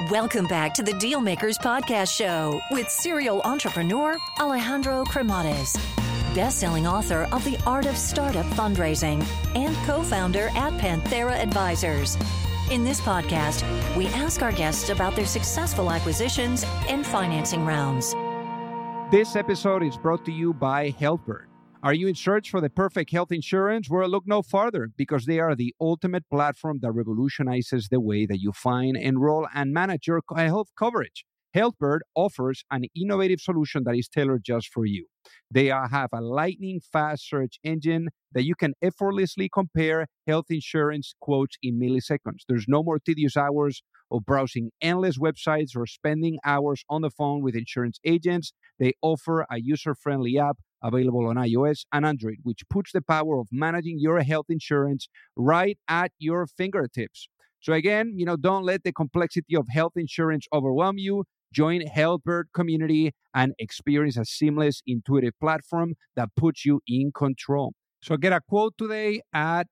Welcome back to the Dealmakers Podcast Show with serial entrepreneur Alejandro Cremades, best-selling author of The Art of Startup Fundraising and co-founder at Panthera Advisors. In this podcast, we ask our guests about their successful acquisitions and financing rounds. This episode is brought to you by HealthBird. Are you in search for the perfect health insurance? Well, look no farther, because they are the ultimate platform that revolutionizes the way that you find, enroll, and manage your health coverage. HealthBird offers an innovative solution that is tailored just for you. They have a lightning-fast search engine that you can effortlessly compare health insurance quotes in milliseconds. There's no more tedious hours of browsing endless websites or spending hours on the phone with insurance agents. They offer a user-friendly app available on iOS and Android, which puts the power of managing your health insurance right at your fingertips. So again, don't let the complexity of health insurance overwhelm you. Join HealthBird community and experience a seamless, intuitive platform that puts you in control. So get a quote today at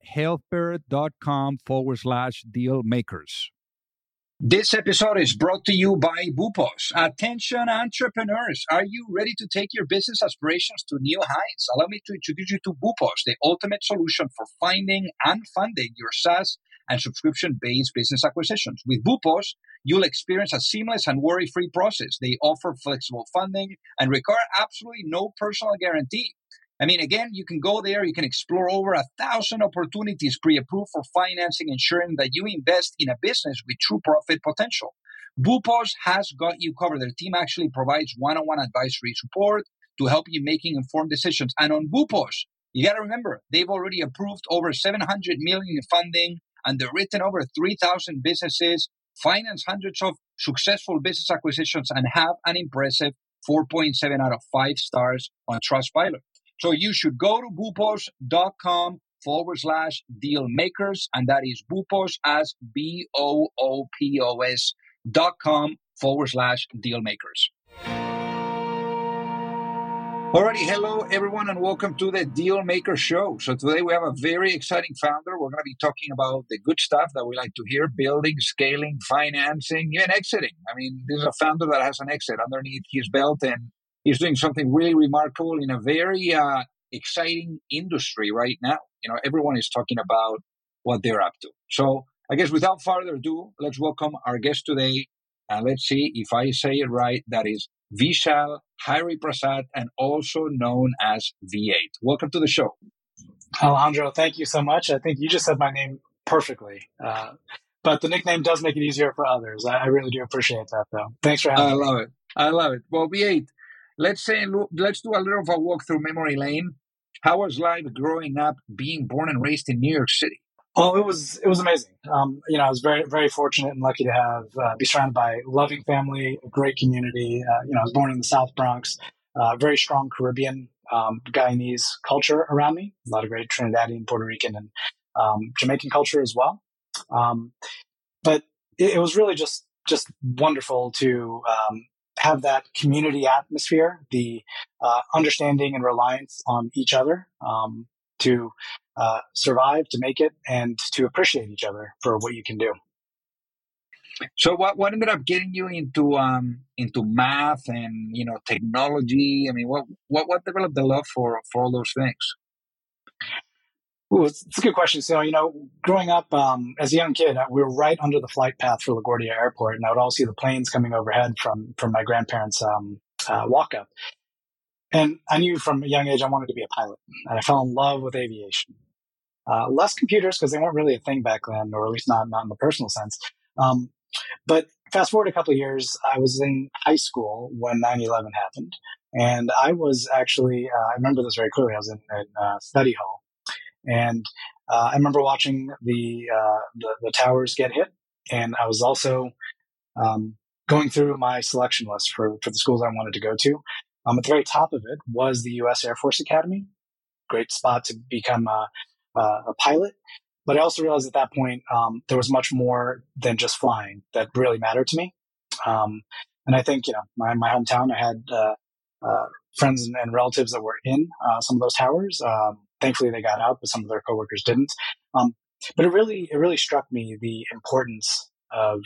healthbird.com/dealmakers. This episode is brought to you by Bupos. Attention entrepreneurs, are you ready to take your business aspirations to new heights? Allow me to introduce you to Bupos, the ultimate solution for finding and funding your SaaS and subscription-based business acquisitions. With Bupos, you'll experience a seamless and worry-free process. They offer flexible funding and require absolutely no personal guarantee. Again, you can go there, you can explore over 1,000 opportunities pre-approved for financing, ensuring that you invest in a business with true profit potential. Bupos has got you covered. Their team actually provides one-on-one advisory support to help you making informed decisions. And on Bupos, you got to remember, they've already approved over $700 million in funding, underwritten over 3,000 businesses, financed hundreds of successful business acquisitions, and have an impressive 4.7 out of 5 stars on Trustpilot. So you should go to bupos.com/dealmakers, and that is Bupos as BOOPOS.com/dealmakers. Alrighty, hello everyone, and welcome to the Dealmaker Show. So today we have a very exciting founder. We're going to be talking about the good stuff that we like to hear: building, scaling, financing, and exiting. This is a founder that has an exit underneath his belt, and he's doing something really remarkable in a very exciting industry right now. Everyone is talking about what they're up to. So I guess without further ado, let's welcome our guest today. And let's see if I say it right. That is Vishal Hariprasad, and also known as V8. Welcome to the show. Alejandro, thank you so much. I think you just said my name perfectly. But the nickname does make it easier for others. I really do appreciate that, though. Thanks for having me. I love it. Well, V8, let's do a little of a walk through memory lane. How was life growing up, being born and raised in New York City? Oh, it was amazing. I was very, very fortunate and lucky to be surrounded by a loving family, a great community. I was born in the South Bronx, very strong Caribbean, Guyanese culture around me. A lot of great Trinidadian, Puerto Rican, and Jamaican culture as well. But it was really just wonderful to have that community atmosphere, the understanding and reliance on each other to survive, to make it, and to appreciate each other for what you can do. So what ended up getting you into math and technology? What developed the love for all those things? Ooh, it's a good question. So, growing up as a young kid, we were right under the flight path for LaGuardia Airport, and I would always see the planes coming overhead from my grandparents' walk up. And I knew from a young age I wanted to be a pilot, and I fell in love with aviation. Less computers, because they weren't really a thing back then, or at least not in the personal sense. But fast forward a couple of years, I was in high school when 9/11 happened, and I was actually I remember this very clearly. I was in study hall. And I remember watching the towers get hit, and I was also going through my selection list for the schools I wanted to go to. At the very top of it was the U.S. Air Force Academy, great spot to become a pilot. But I also realized at that point there was much more than just flying that really mattered to me. And I think my hometown, I had friends and relatives that were in some of those towers. Thankfully, they got out, but some of their coworkers didn't. But it really struck me the importance of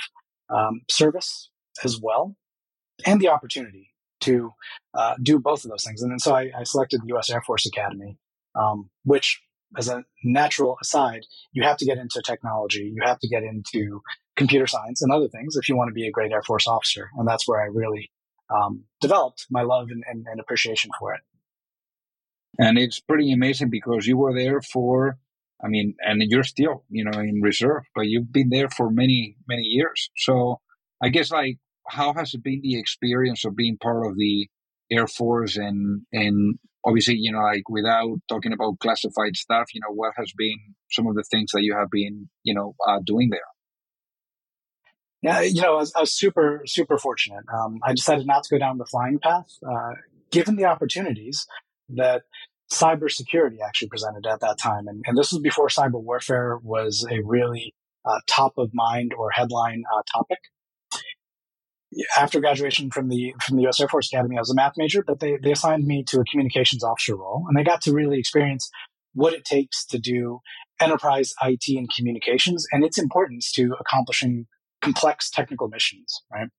service as well, and the opportunity to do both of those things. And then so I selected the U.S. Air Force Academy, which, as a natural aside, you have to get into technology, you have to get into computer science and other things if you want to be a great Air Force officer. And that's where I really developed my love and appreciation for it. And it's pretty amazing because you were there for, I mean, and you're still, in reserve, but you've been there for many, many years. So I guess, like, how has it been the experience of being part of the Air Force and obviously, like, without talking about classified stuff, what has been some of the things that you have been, doing there? Yeah, I was super, super fortunate. I decided not to go down the flying path, given the opportunities that cybersecurity actually presented at that time. And this was before cyber warfare was a really top of mind or headline topic. After graduation from the U.S. Air Force Academy, I was a math major, but they assigned me to a communications officer role, and I got to really experience what it takes to do enterprise IT and communications and its importance to accomplishing complex technical missions, right?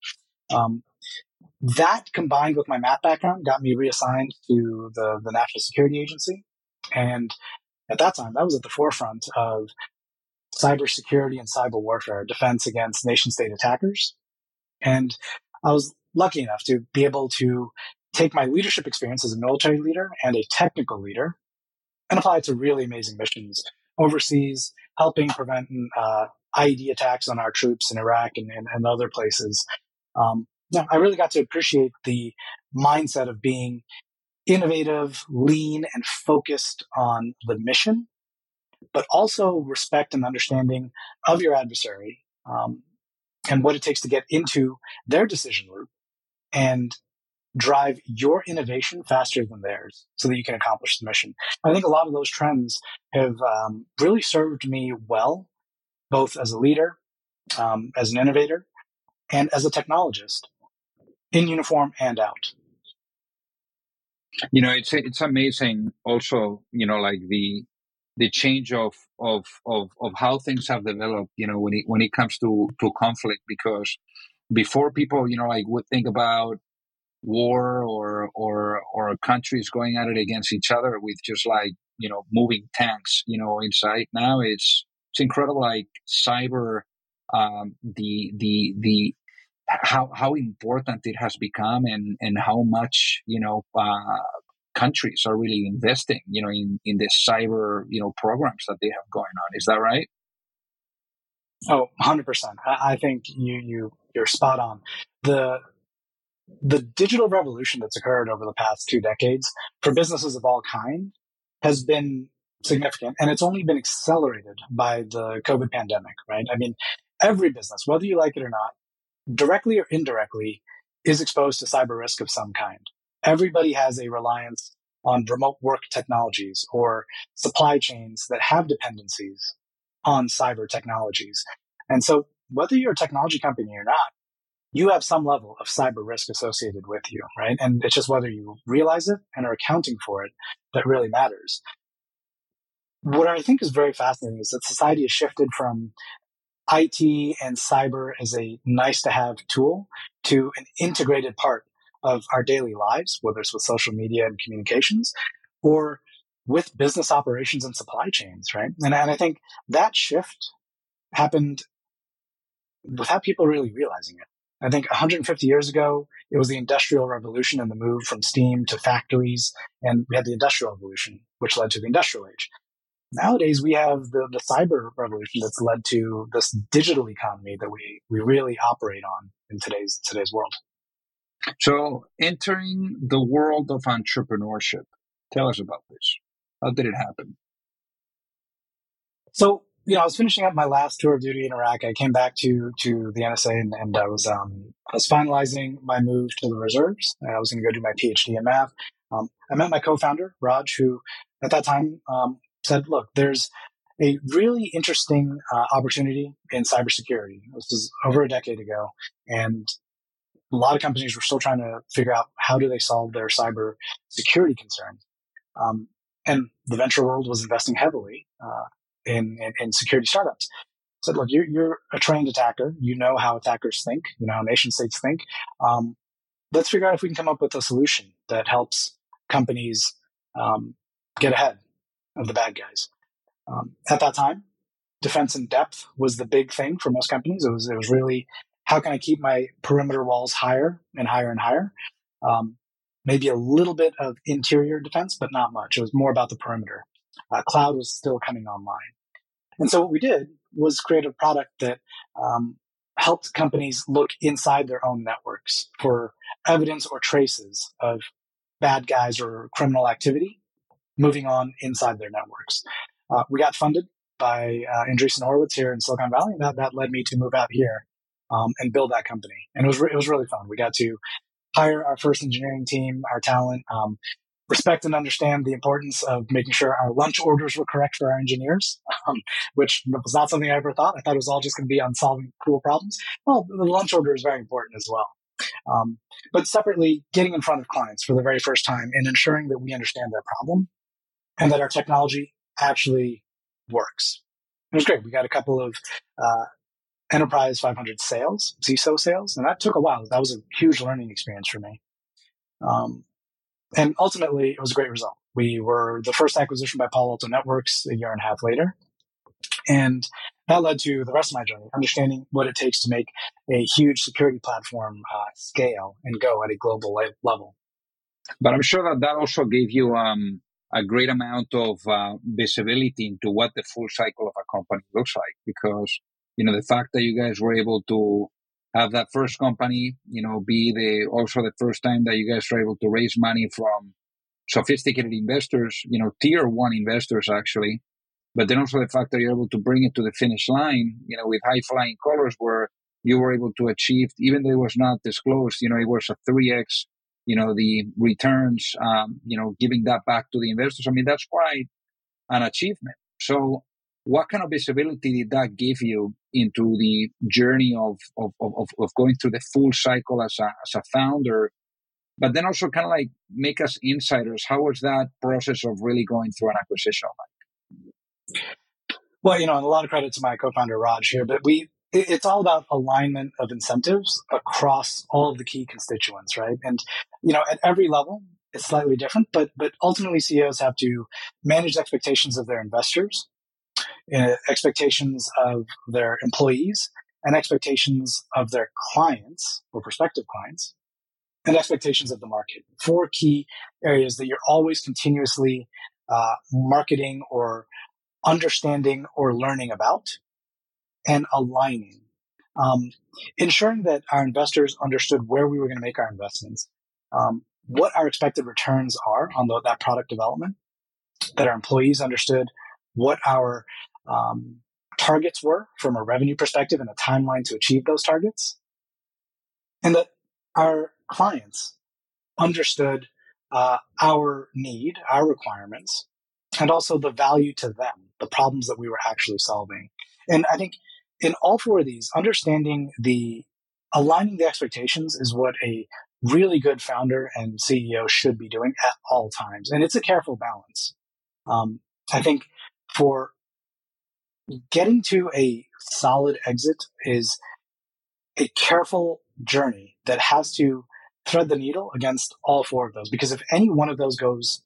That combined with my math background got me reassigned to the National Security Agency. And at that time, that was at the forefront of cybersecurity and cyber warfare, defense against nation state attackers. And I was lucky enough to be able to take my leadership experience as a military leader and a technical leader and apply it to really amazing missions overseas, helping prevent IED attacks on our troops in Iraq and other places. I really got to appreciate the mindset of being innovative, lean, and focused on the mission, but also respect and understanding of your adversary and what it takes to get into their decision loop and drive your innovation faster than theirs so that you can accomplish the mission. I think a lot of those trends have really served me well, both as a leader, as an innovator, and as a technologist, in uniform and out. It's amazing also, like the change of how things have developed, when it comes to conflict, because before people, like, would think about war or countries going at it against each other with just, like, moving tanks, inside. Now it's incredible, like, cyber, the how important it has become and how much, countries are really investing, in the cyber, programs that they have going on. Is that right? Oh, 100%. I think you're spot on. The digital revolution that's occurred over the past 2 decades for businesses of all kind has been significant, and it's only been accelerated by the COVID pandemic, right? I mean, every business, whether you like it or not, directly or indirectly, is exposed to cyber risk of some kind. Everybody has a reliance on remote work technologies or supply chains that have dependencies on cyber technologies. And so whether you're a technology company or not, you have some level of cyber risk associated with you, right? And it's just whether you realize it and are accounting for it that really matters. What I think is very fascinating is that society has shifted from IT and cyber as a nice to have tool to an integrated part of our daily lives, whether it's with social media and communications or with business operations and supply chains, right? And I think that shift happened without people really realizing it. I think 150 years ago, it was the Industrial Revolution and the move from steam to factories, and we had the Industrial Revolution, which led to the Industrial Age. Nowadays, we have the cyber revolution that's led to this digital economy that we really operate on in today's world. So, entering the world of entrepreneurship, tell us about this. How did it happen? So, I was finishing up my last tour of duty in Iraq. I came back to the NSA and I was finalizing my move to the reserves. I was going to go do my PhD in math. I met my co-founder, Raj, who at that time said, look, there's a really interesting opportunity in cybersecurity. This was over a decade ago. And a lot of companies were still trying to figure out how do they solve their cyber security concerns. And the venture world was investing heavily in security startups. said, look, you're a trained attacker. You know how attackers think. You know how nation states think. Let's figure out if we can come up with a solution that helps companies get ahead of the bad guys. At that time, defense in depth was the big thing for most companies. It was really, how can I keep my perimeter walls higher and higher and higher? Maybe a little bit of interior defense, but not much. It was more about the perimeter. Cloud was still coming online. And so what we did was create a product that helped companies look inside their own networks for evidence or traces of bad guys or criminal activity moving on inside their networks. We got funded by Andreessen Horowitz here in Silicon Valley, and that led me to move out here and build that company. And it was really fun. We got to hire our first engineering team, our talent, respect and understand the importance of making sure our lunch orders were correct for our engineers, which was not something I ever thought. I thought it was all just going to be on solving cool problems. Well, the lunch order is very important as well. But separately, getting in front of clients for the very first time and ensuring that we understand their problem and that our technology actually works. It was great. We got a couple of Enterprise 500 sales, CISO sales, and that took a while. That was a huge learning experience for me. And ultimately, it was a great result. We were the first acquisition by Palo Alto Networks a year and a half later. And that led to the rest of my journey, understanding what it takes to make a huge security platform scale and go at a global level. But I'm sure that also gave you a great amount of visibility into what the full cycle of a company looks like, because the fact that you guys were able to have that first company, be also the first time that you guys were able to raise money from sophisticated investors, tier one investors actually, but then also the fact that you're able to bring it to the finish line, with high flying colors, where you were able to achieve, even though it was not disclosed, it was a 3x, the returns, giving that back to the investors. I mean, that's quite an achievement. So what kind of visibility did that give you into the journey of going through the full cycle as a founder, but then also kind of like make us insiders? How was that process of really going through an acquisition like? Well, and a lot of credit to my co-founder Raj here, but it's all about alignment of incentives across all of the key constituents, right? And at every level, it's slightly different, but ultimately CEOs have to manage expectations of their investors, expectations of their employees, and expectations of their clients or prospective clients, and expectations of the market. 4 key areas that you're always continuously marketing or understanding or learning about and aligning. Ensuring that our investors understood where we were going to make our investments, what our expected returns are on that product development, that our employees understood what our targets were from a revenue perspective and a timeline to achieve those targets, and that our clients understood our need, our requirements, and also the value to them, the problems that we were actually solving. And I think in all 4 of these, aligning the expectations is what a really good founder and CEO should be doing at all times. And it's a careful balance. I think for getting to a solid exit is a careful journey that has to thread the needle against all 4 of those. Because if any one of those goes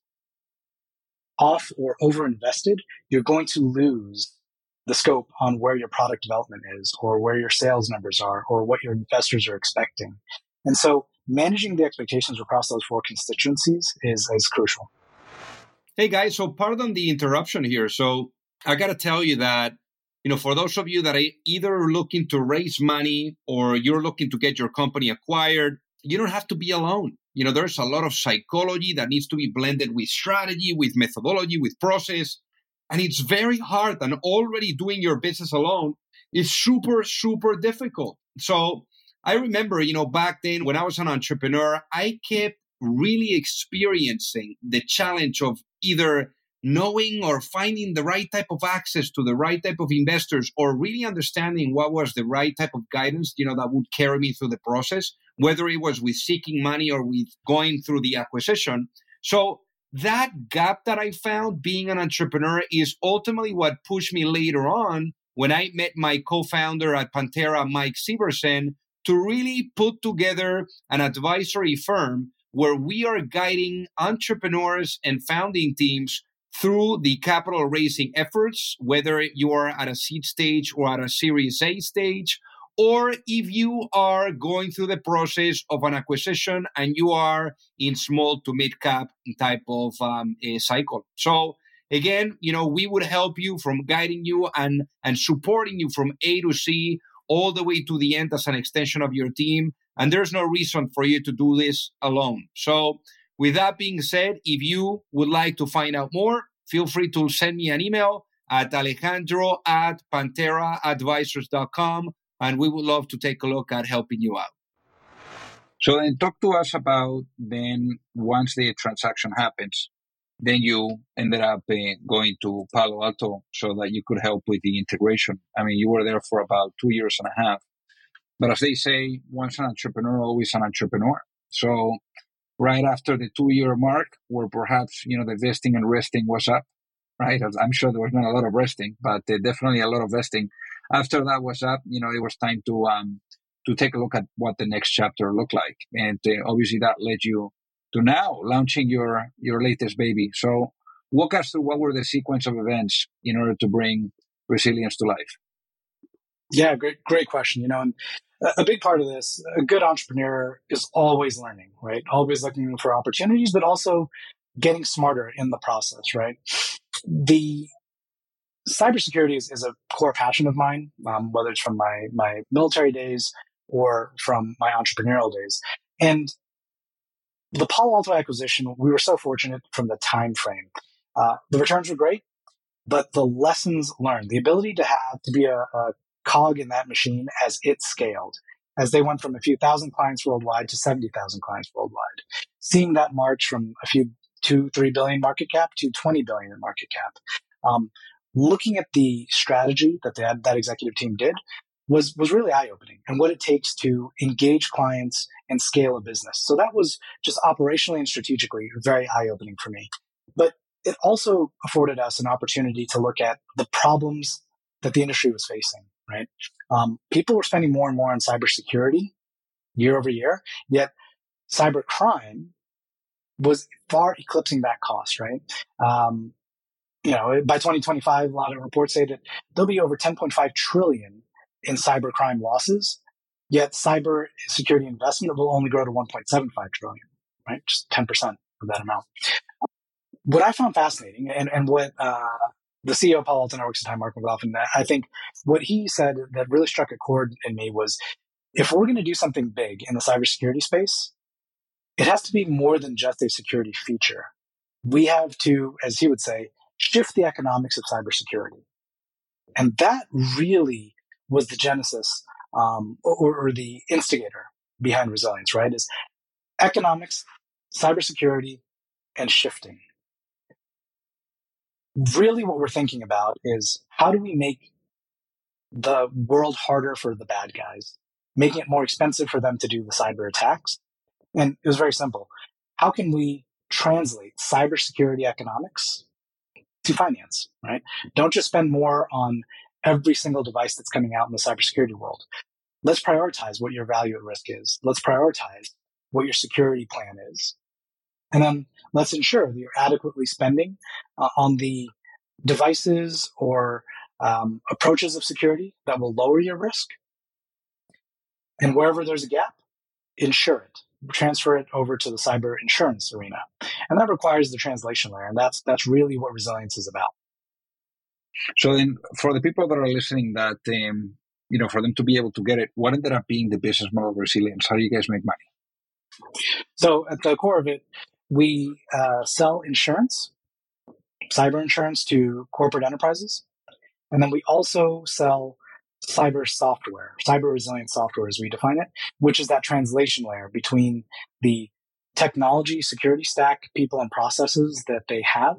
off or overinvested, you're going to lose the scope on where your product development is, or where your sales numbers are, or what your investors are expecting. And so managing the expectations across those 4 constituencies is crucial. Hey guys, so pardon the interruption here. So I got to tell you that, for those of you that are either looking to raise money or you're looking to get your company acquired, you don't have to be alone. There's a lot of psychology that needs to be blended with strategy, with methodology, with process. And it's very hard. And already doing your business alone is super, super difficult. So I remember, back then when I was an entrepreneur, I kept really experiencing the challenge of either knowing or finding the right type of access to the right type of investors, or really understanding what was the right type of guidance, that would carry me through the process, whether it was with seeking money or with going through the acquisition. So that gap that I found being an entrepreneur is ultimately what pushed me later on when I met my co-founder at Pantera, Mike Severson, to really put together an advisory firm where we are guiding entrepreneurs and founding teams through the capital raising efforts, whether you are at a seed stage or at a Series A stage, or if you are going through the process of an acquisition and you are in small to mid cap type of cycle. So again, we would help you from guiding you and supporting you from A to C all the way to the end as an extension of your team. And there's no reason for you to do this alone. So with that being said, if you would like to find out more, feel free to send me an email at alejandro@panteraadvisors.com. And we would love to take a look at helping you out. So then talk to us about then once the transaction happens, then you ended up going to Palo Alto so that you could help with the integration. I mean, you were there for about 2 years and a half. But as they say, once an entrepreneur, always an entrepreneur. So right after the 2-year mark, where perhaps, the vesting and resting was up, right? I'm sure there was not a lot of resting, but definitely a lot of vesting. After that was up, it was time to take a look at what the next chapter looked like. And obviously that led you to now launching your latest baby. So walk us through what were the sequence of events in order to bring Resilience to life. Yeah, great question. And a big part of this, a good entrepreneur is always learning, right? Always looking for opportunities, but also getting smarter in the process, right? The cybersecurity is a core passion of mine, whether it's from my military days or from my entrepreneurial days. And the Palo Alto acquisition, we were so fortunate from the time frame. The returns were great, but the lessons learned, the ability to be a cog in that machine as it scaled, as they went from a few thousand clients worldwide to 70,000 clients worldwide, seeing that march from a few 2-3 billion market cap to 20 billion in market cap. Looking at the strategy that that executive team did was really eye-opening, and what it takes to engage clients and scale a business. So that was just operationally and strategically very eye-opening for me. But it also afforded us an opportunity to look at the problems that the industry was facing, right? People were spending more and more on cybersecurity year over year, yet cybercrime was far eclipsing that cost, right? By 2025, a lot of reports say that there'll be over 10.5 trillion in cybercrime losses, yet cybersecurity investment will only grow to 1.75 trillion, right? Just 10% of that amount. What I found fascinating, and what the CEO of Palo Alto Networks at the time, Mark McLaughlin, I think what he said that really struck a chord in me was, if we're going to do something big in the cybersecurity space, it has to be more than just a security feature. We have to, as he would say, shift the economics of cybersecurity. And that really was the genesis or the instigator behind Resilience, right? Is economics, cybersecurity, and shifting. Really what we're thinking about is, how do we make the world harder for the bad guys, making it more expensive for them to do the cyber attacks? And it was very simple. How can we translate cybersecurity economics to finance, right? Don't just spend more on every single device that's coming out in the cybersecurity world. Let's prioritize what your value at risk is. Let's prioritize what your security plan is. And then let's ensure that you're adequately spending on the devices or approaches of security that will lower your risk. And wherever there's a gap, insure it. Transfer it over to the cyber insurance arena. And that requires the translation layer. And that's really what Resilience is about. So then for the people that are listening that, for them to be able to get it, what ended up being the business model of Resilience? How do you guys make money? So at the core of it, we sell insurance, cyber insurance to corporate enterprises. And then we also sell cyber software, cyber resilience software as we define it, which is that translation layer between the technology, security stack, people and processes that they have,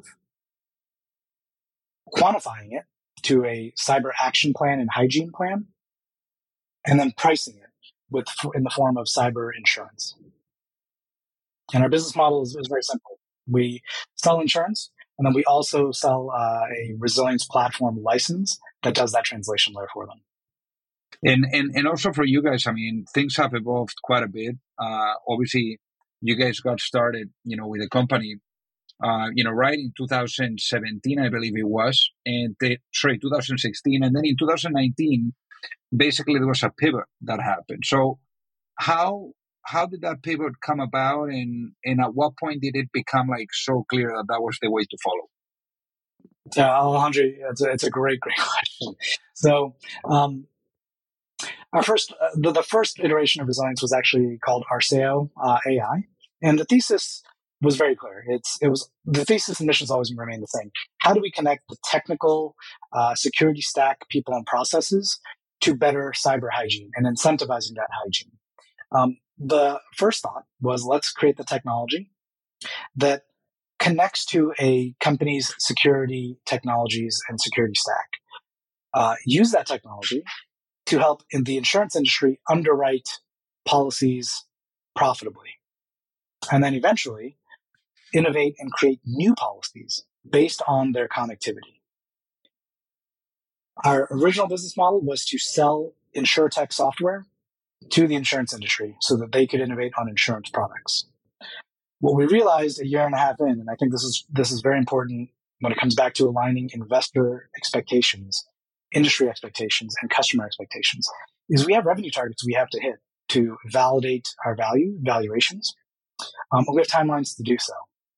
quantifying it to a cyber action plan and hygiene plan, and then pricing it in the form of cyber insurance. And our business model is very simple. We sell insurance, and then we also sell a resilience platform license that does that translation layer for them. And also for you guys, I mean, things have evolved quite a bit. Obviously, you guys got started, with the company, right in 2017, I believe it was, 2016, and then in 2019, basically there was a pivot that happened. So how did that pivot come about, and at what point did it become like so clear that that was the way to follow? Yeah, Alejandro, it's a great question. So, our first, the first iteration of Resilience was actually called Arceo AI, and the thesis was very clear. The thesis and missions always remain the same. How do we connect the technical security stack, people, and processes to better cyber hygiene and incentivizing that hygiene? The first thought was, let's create the technology that connects to a company's security technologies and security stack. Use that technology to help in the insurance industry underwrite policies profitably. And then eventually innovate and create new policies based on their connectivity. Our original business model was to sell InsurTech software to the insurance industry so that they could innovate on insurance products. What we realized a year and a half in, and I think this is very important when it comes back to aligning investor expectations, industry expectations, and customer expectations, is we have revenue targets we have to hit to validate our valuations. We have timelines to do so.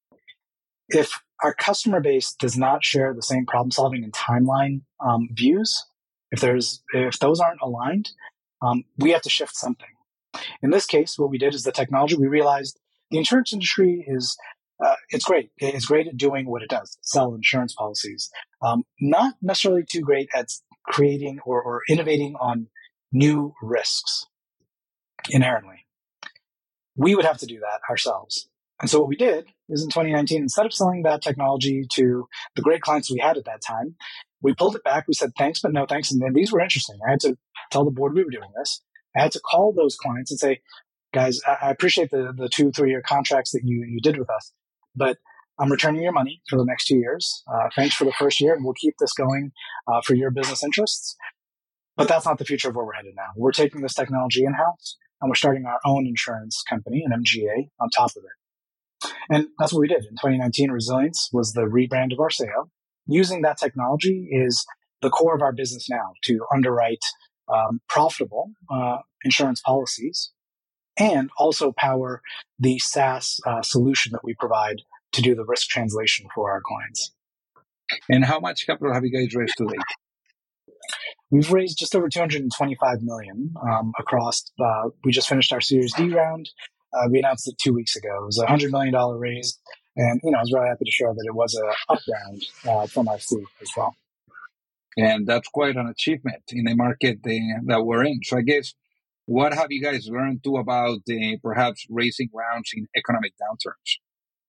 If our customer base does not share the same problem solving and timeline views, if those aren't aligned, we have to shift something. In this case, what we did is the technology. We realized the insurance industry is it's great. It's great at doing what it does, sell insurance policies. Not necessarily too great at creating or innovating on new risks inherently. We would have to do that ourselves. And so what we did is in 2019, instead of selling that technology to the great clients we had at that time, we pulled it back. We said, thanks, but no thanks. And then these were interesting. I had to tell the board we were doing this. I had to call those clients and say, guys, I appreciate the 2-3 year contracts that you did with us, but I'm returning your money for the next 2 years. Thanks for the first year. We'll keep this going for your business interests. But that's not the future of where we're headed now. We're taking this technology in-house, and we're starting our own insurance company, an MGA, on top of it. And that's what we did. In 2019, Resilience was the rebrand of Arceo. Using that technology is the core of our business now to underwrite profitable insurance policies and also power the SaaS solution that we provide to do the risk translation for our clients. And how much capital have you guys raised to date? We've raised just over $225 million across. We just finished our Series D round. We announced it 2 weeks ago. It was a $100 million raise. And, I was really happy to share that it was a up round from our seed as well. And that's quite an achievement in the market that we're in. So I guess, what have you guys learned too about perhaps raising rounds in economic downturns?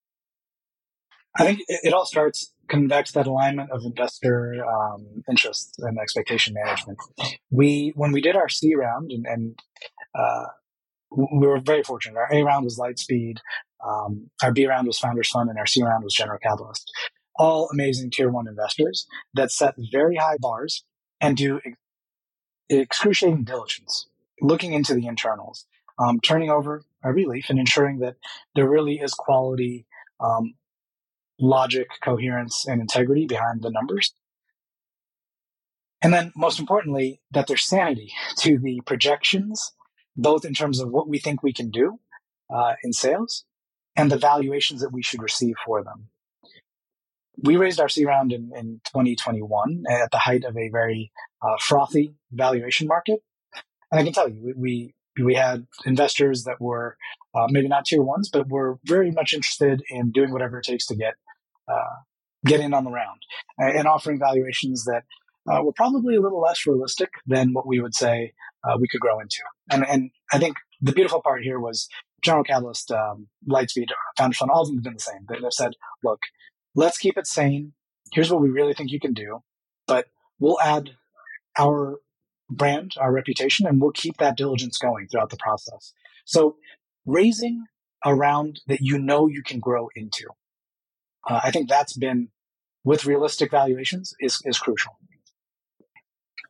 I think it all starts coming back to that alignment of investor interest and expectation management. When we did our C round, and we were very fortunate. Our A round was Lightspeed, our B round was Founders Fund, and our C round was General Catalyst. All amazing tier one investors that set very high bars and do excruciating diligence, looking into the internals, turning over every leaf and ensuring that there really is quality, logic, coherence, and integrity behind the numbers. And then most importantly, that there's sanity to the projections, both in terms of what we think we can do in sales and the valuations that we should receive for them. We raised our C round in 2021 at the height of a very frothy valuation market. And I can tell you, we had investors that were maybe not tier ones, but were very much interested in doing whatever it takes to get in on the round and offering valuations that were probably a little less realistic than what we would say we could grow into. And I think the beautiful part here was General Catalyst, Lightspeed, Founders Fund, all of them have been the same. They've said, look, let's keep it sane. Here's what we really think you can do, but we'll add our brand, our reputation, and we'll keep that diligence going throughout the process. So raising a round that you can grow into. I think that's been, with realistic valuations, is crucial.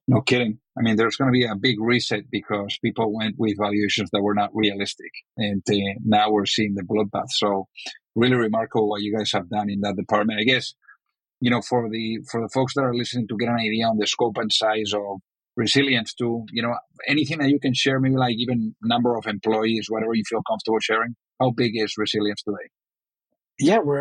No kidding. I mean, there's going to be a big reset because people went with valuations that were not realistic. And now we're seeing the bloodbath. So really remarkable what you guys have done in that department. I guess, for the folks that are listening to get an idea on the scope and size of Resilience too, anything that you can share, maybe like even number of employees, whatever you feel comfortable sharing. How big is Resilience today? Yeah, we're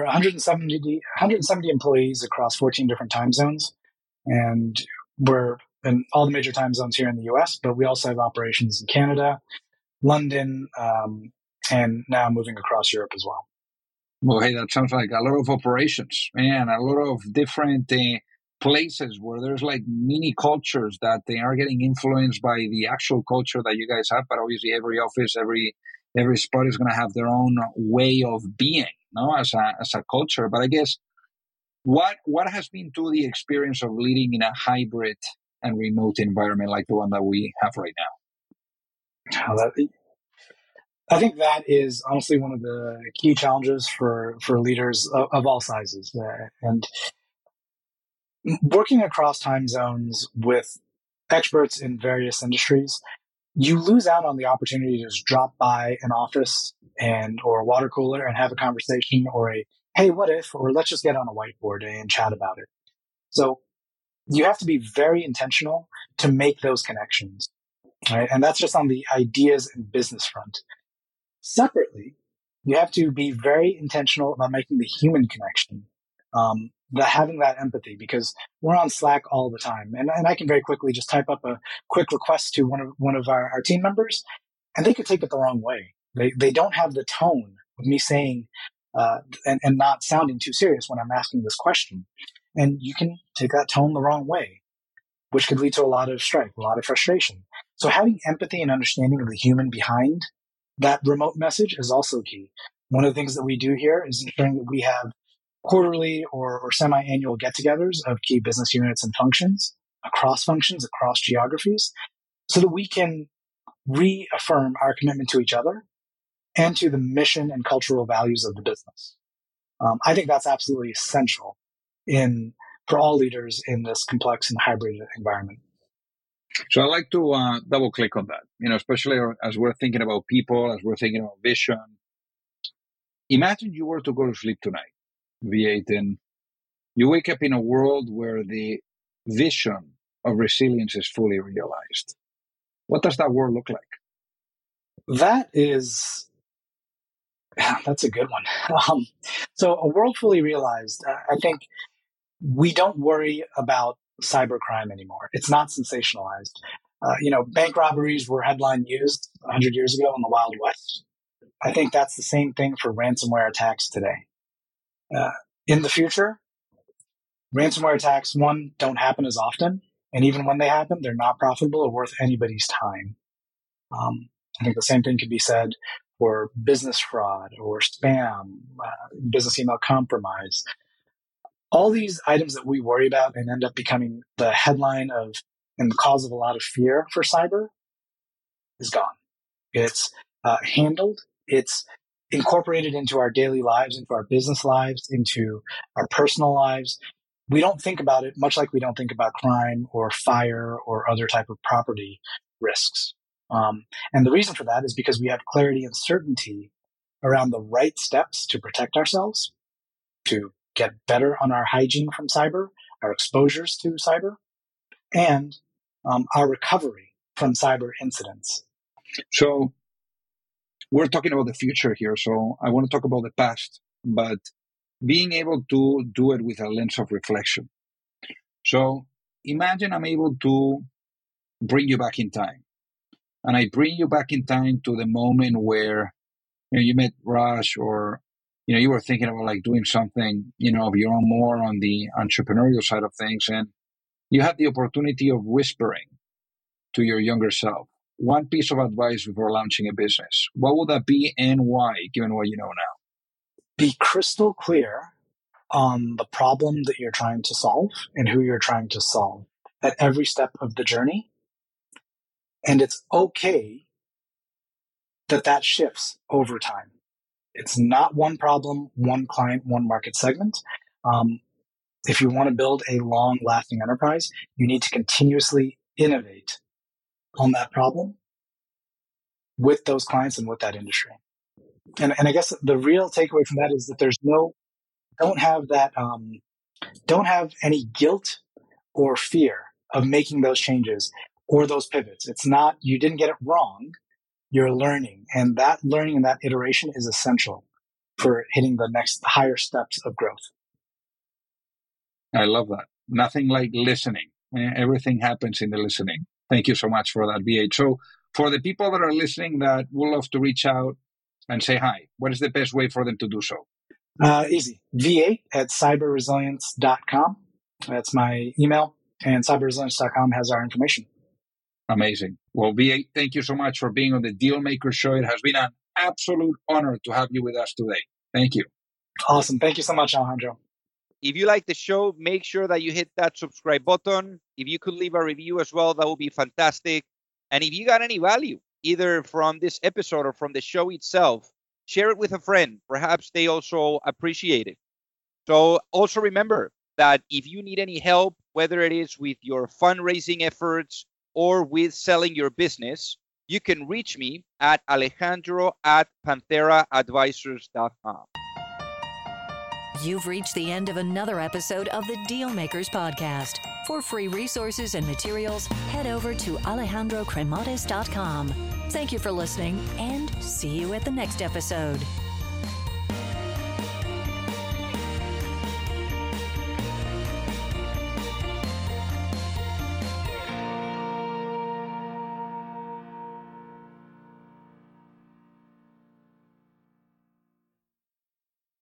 170 employees across 14 different time zones. And we're in all the major time zones here in the US, but we also have operations in Canada, London, and now moving across Europe as well. Well, hey, that sounds like a lot of operations, man, a lot of different places where there's like mini cultures that they are getting influenced by the actual culture that you guys have. But obviously every office, every spot is going to have their own way of being, as a culture. But I guess what has been to the experience of leading in a hybrid and remote environment like the one that we have right now? I think that is honestly one of the key challenges for leaders of all sizes. And working across time zones with experts in various industries, you lose out on the opportunity to just drop by an office or a water cooler and have a conversation, or hey, what if, or let's just get on a whiteboard and chat about it. So you have to be very intentional to make those connections, right? And that's just on the ideas and business front. Separately, you have to be very intentional about making the human connection, having that empathy, because we're on Slack all the time. And I can very quickly just type up a quick request to one of our team members, and they could take it the wrong way. They don't have the tone of me saying and not sounding too serious when I'm asking this question. And you can take that tone the wrong way, which could lead to a lot of strife, a lot of frustration. So having empathy and understanding of the human behind that remote message is also key. One of the things that we do here is ensuring that we have quarterly or semi-annual get-togethers of key business units and functions, across geographies, so that we can reaffirm our commitment to each other and to the mission and cultural values of the business. I think that's absolutely essential for all leaders in this complex and hybrid environment. So I like to double click on that, especially as we're thinking about people, as we're thinking about vision. Imagine you were to go to sleep tonight, V8, and you wake up in a world where the vision of Resilience is fully realized. What does that world look like? That's a good one. So a world fully realized, I think we don't worry about cybercrime anymore. It's not sensationalized. Bank robberies were headline news 100 years ago in the Wild West. I think that's the same thing for ransomware attacks today. In the future, ransomware attacks, one, don't happen as often. And even when they happen, they're not profitable or worth anybody's time. I think the same thing could be said for business fraud or spam, business email compromise. All these items that we worry about and end up becoming the headline and the cause of a lot of fear for cyber is gone. It's handled. It's incorporated into our daily lives, into our business lives, into our personal lives. We don't think about it much like we don't think about crime or fire or other type of property risks. And the reason for that is because we have clarity and certainty around the right steps to protect ourselves, to get better on our hygiene from cyber, our exposures to cyber, and our recovery from cyber incidents. So we're talking about the future here. So I want to talk about the past, but being able to do it with a lens of reflection. So imagine I'm able to bring you back in time. And I bring you back in time to the moment where you met Raj, or you were thinking about like doing something of your own more on the entrepreneurial side of things, and you had the opportunity of whispering to your younger self one piece of advice before launching a business. What would that be and why, given what you know now? Be crystal clear on the problem that you're trying to solve and who you're trying to solve at every step of the journey. And it's okay that shifts over time. It's not one problem, one client, one market segment. If you want to build a long-lasting enterprise, you need to continuously innovate on that problem with those clients and with that industry. And I guess the real takeaway from that is that don't have any guilt or fear of making those changes or those pivots. It's not, you didn't get it wrong. You're learning, and that learning and that iteration is essential for hitting the next higher steps of growth. I love that. Nothing like listening. Everything happens in the listening. Thank you so much for that, VH. So for the people that are listening that would love to reach out and say hi, what is the best way for them to do so? Easy. va@cyberresilience.com. That's my email, and cyberresilience.com has our information. Amazing. Well, V8, thank you so much for being on the Dealmaker Show. It has been an absolute honor to have you with us today. Thank you. Awesome. Thank you so much, Alejandro. If you like the show, make sure that you hit that subscribe button. If you could leave a review as well, that would be fantastic. And if you got any value, either from this episode or from the show itself, share it with a friend. Perhaps they also appreciate it. So also remember that if you need any help, whether it is with your fundraising efforts or with selling your business, you can reach me at alejandro@pantheraadvisors.com. You've reached the end of another episode of the Dealmakers Podcast. For free resources and materials, head over to alejandrocremades.com. Thank you for listening, and see you at the next episode.